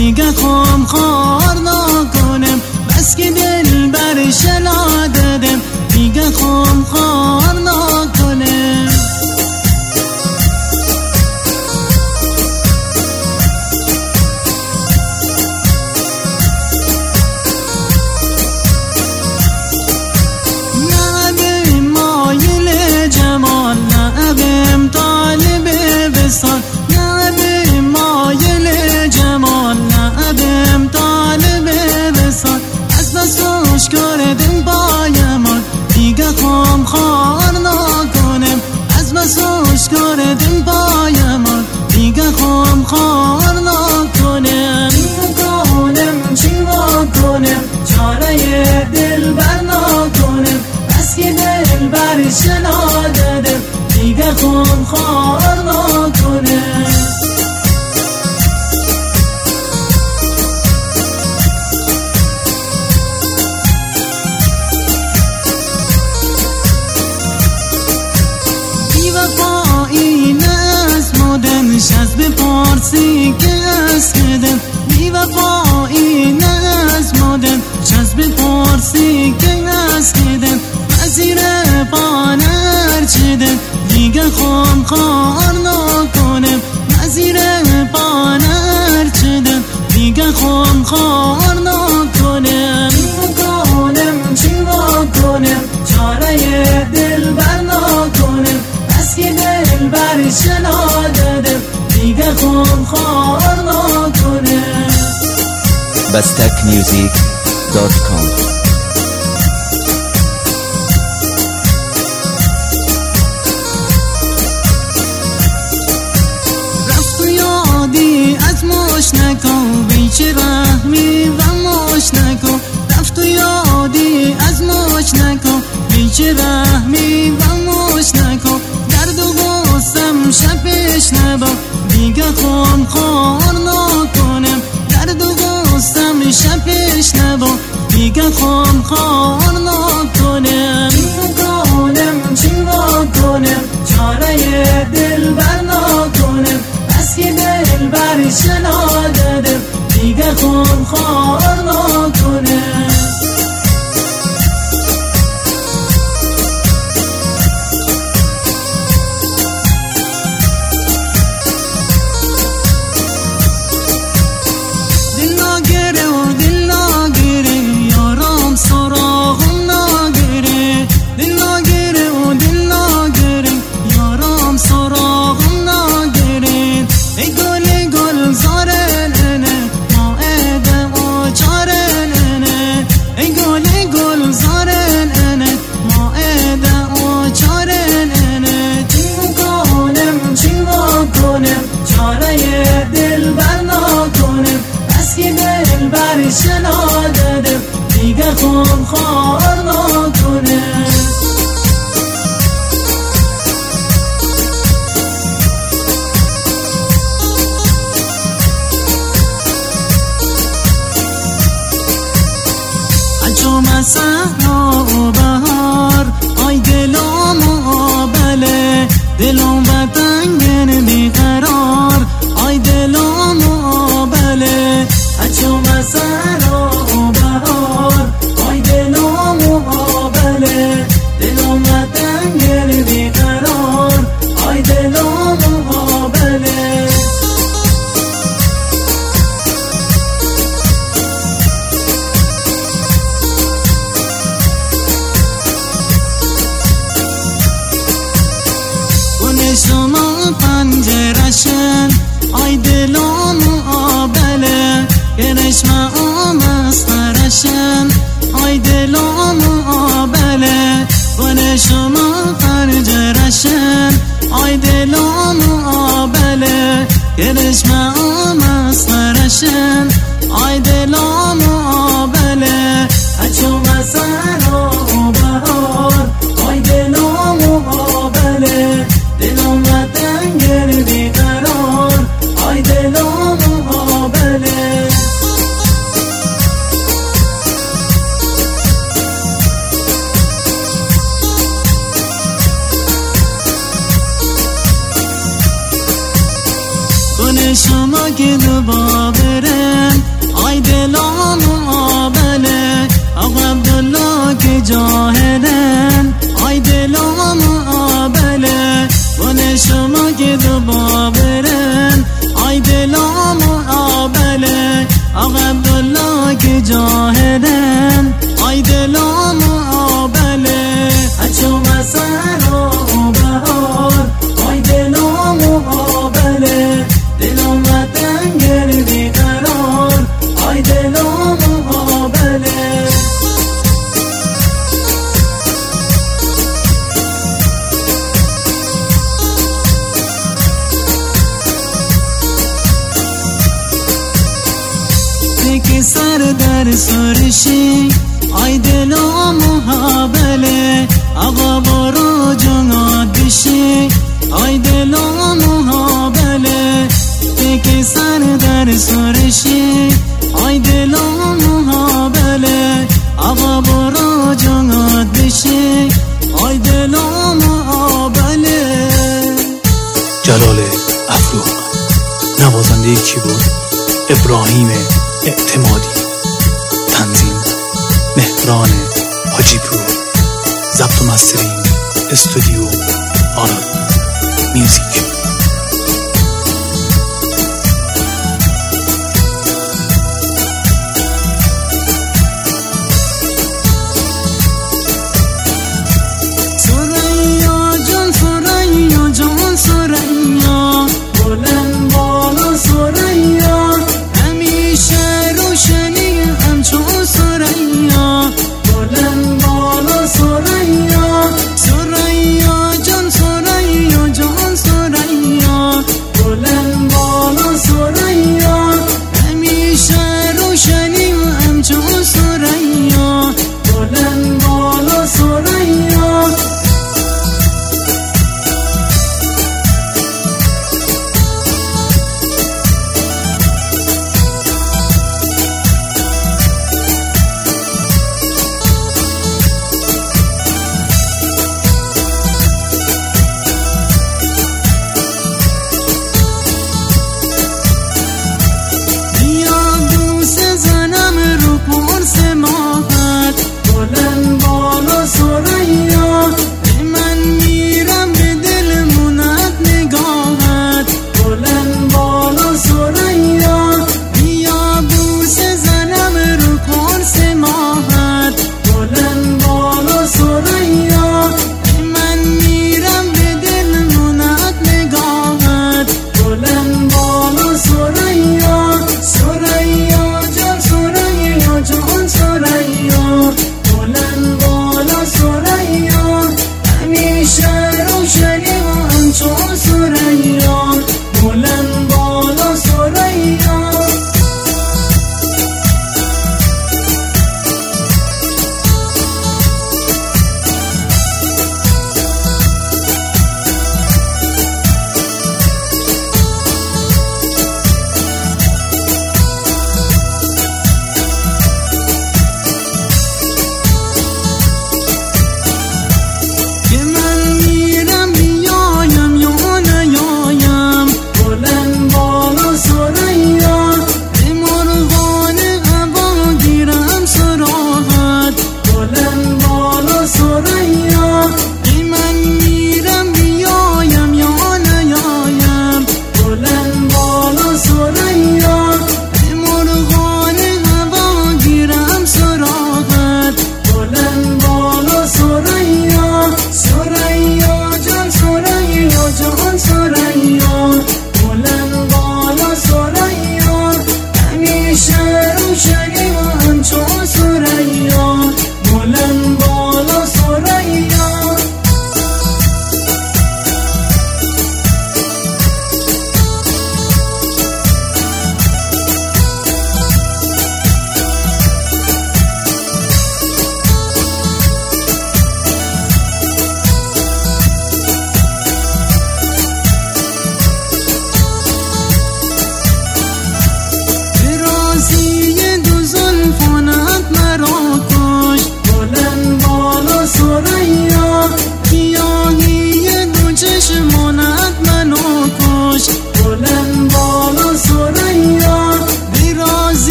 دیگه خام خار نکنم، بس که دل بر شنا دادم دیگه خام خار نکنم. نبیم مایل جمال، نبیم طالب وصال، نبیم مایل جمال، نبیم طالب وصال. از بس خوش کردم پایمان دیگه خام خار نکنم، از بس خوش کردم پایمان دیگه خام خار نکنم. چی کنم چاره دل بر نکنم، بس که دل بر شنا دادم دیگه خام خار نکنم. بی‌وفایی نزمودمش از بپرسی که از کدم، بی‌وفایی نزمودم از بپرسی که از کدم. وزیر پانر چیدم دیگه خام خار نکنم، وزیر پانر چیدم دیگه خام خار نکنم. چی کنم چاره دل بر نکنم، بس که دل بر شنا دادم دیگه خام خار نکنم. bastakmusic.com. رفت و یادی از مش نکن، بیچه رحمی و مش نکن، رفت و یادی از مش نکن، بیچه رحمی و مش نکن. درد و غصم شبش نبا دیگه خام خار نکنم، درد و غصم شبش نبا دیگه خام خار نکنم. چی کنم چاره دل بر نکنم، بس که دل بر شنا دادم دیگه خام خار نکنم. دل بر نکنم، بس که دل بر شنا دادم دیگه خام خار نکنم. اجام صحرا و بهار، آی دلم و بله دلم وطن بیقرار، آی دلم و بله. اجام صحرا و بهار، آی دلم و بله دلم وطن بیقرار، آی دلم و بله. شما پنجرشن، آی دلم و بله گرشمه مسترشن، آی دلم و بله. گل شما پنجرشن، آی دلم و بله گرشمه مسترشن، آی دلم و بله. اجام صحرا و بهار، آی دلم و بله دلم وطن بیقرار، آی دلم و بله. گل شما که دو بابره، جاهدن آی دلم آبله هچو مسر و بهار آی دلم آبله دلم تنگر بیقرار آی دلم آبله که سر در سرشی آی دلم محابله آقا برو جنات بشی آی دلم محابله که سر در سرشی آی دلم محابله آقا برو جنات بشی آی دلم محابله. جلال افروق، نوازنده کیبورد ابراهیم اعتمادی، تنظیم مهران حاجی پور، ضبط و مسترینگ استودیو آراد میوزیک.